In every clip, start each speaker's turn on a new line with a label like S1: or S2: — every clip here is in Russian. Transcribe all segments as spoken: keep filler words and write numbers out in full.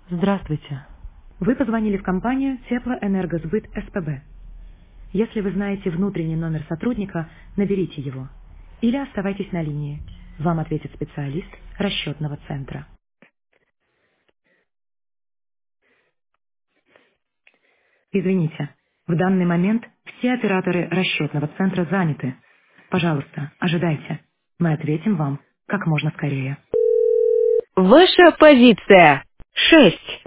S1: Здравствуйте. Вы позвонили в компанию Теплоэнергосбыт СПБ. Если вы знаете внутренний номер сотрудника, наберите его. Или оставайтесь на линии. Вам ответит специалист расчетного центра. Извините, в данный момент все операторы расчетного центра заняты. Пожалуйста, ожидайте. Мы ответим вам как можно скорее. Ваша позиция. Шесть.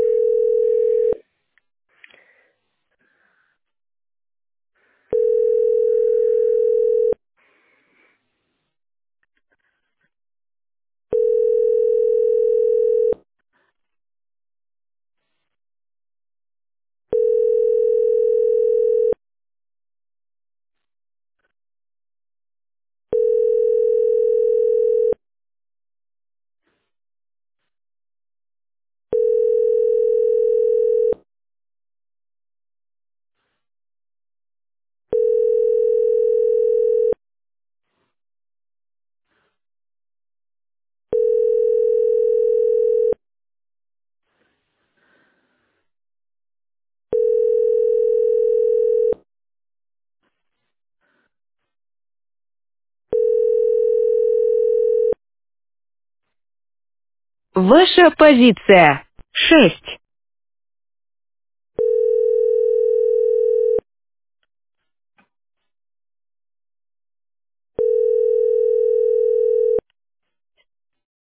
S1: Ваша позиция. Шесть.